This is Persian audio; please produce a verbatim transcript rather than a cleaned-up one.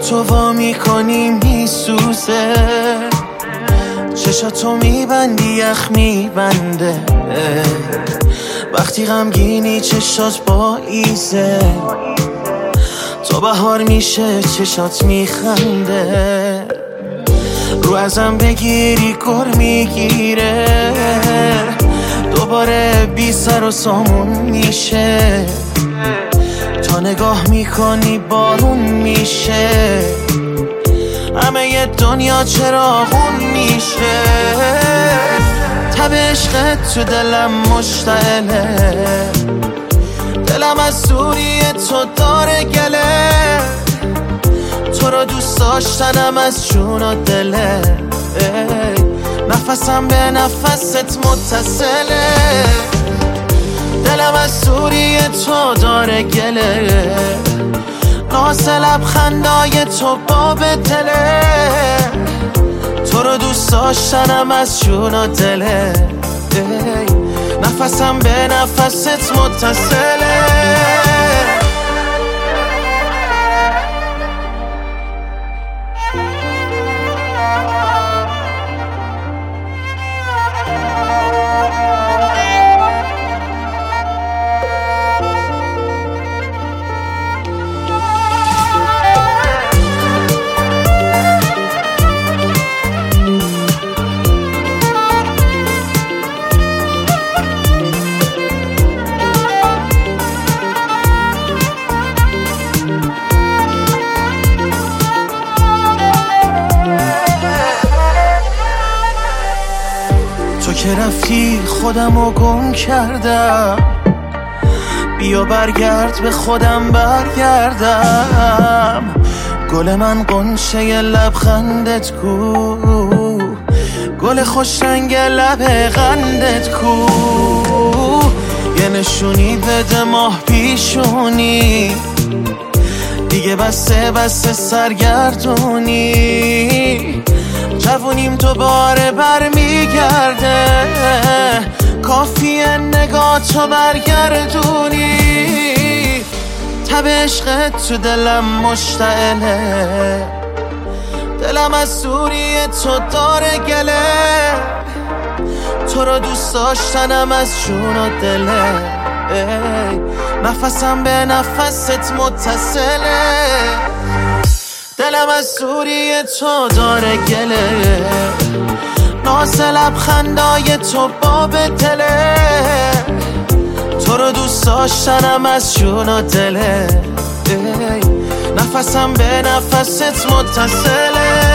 تو وا میکنی میسوزه، چشاتو میبندی یخ میبنده، وقتی غمگینی چشات با ایزه، تو بهار میشه چشات میخنده، رو ازم بگیری گر میگیره، دوباره بی سر و سامون میشه، تا نگاه میکنی بارون میشه، همه ی دنیا چراغون میشه، تب عشقت تو دلم مشتعله، دلم از دوری تو داره گله، تو رو دوست داشتنم از جون و دله، نفسم به نفست متصله، دلم از دوری تو داره گله، ناز لبخندای تو باب دله، تو رو دوست داشتنم از جون و دله، نفسم به نفست متصله. تو که رفتی خودمو گم کردم، بیا برگرد به خودم برگردم، گل من قنچه لبخندت کو، گل خوش رنگ لب قندت کو، یه نشونی بده ماه پیشونی، دیگه بسته بسته سرگردونی، جوونیم دوباره برمیگرده، کافیه نگاه تو برگردونی، تب عشقت تو دلم مشتعله، دلم از دوری تو داره گله، تو رو دوست داشتنم از جون و دله، نفسم به نفست متصله، دلم از دوری تو داره گله، ناز لبخندای تو باب دله، تو رو دوست داشتنم از جون و دله، نفسم به نفست متصله.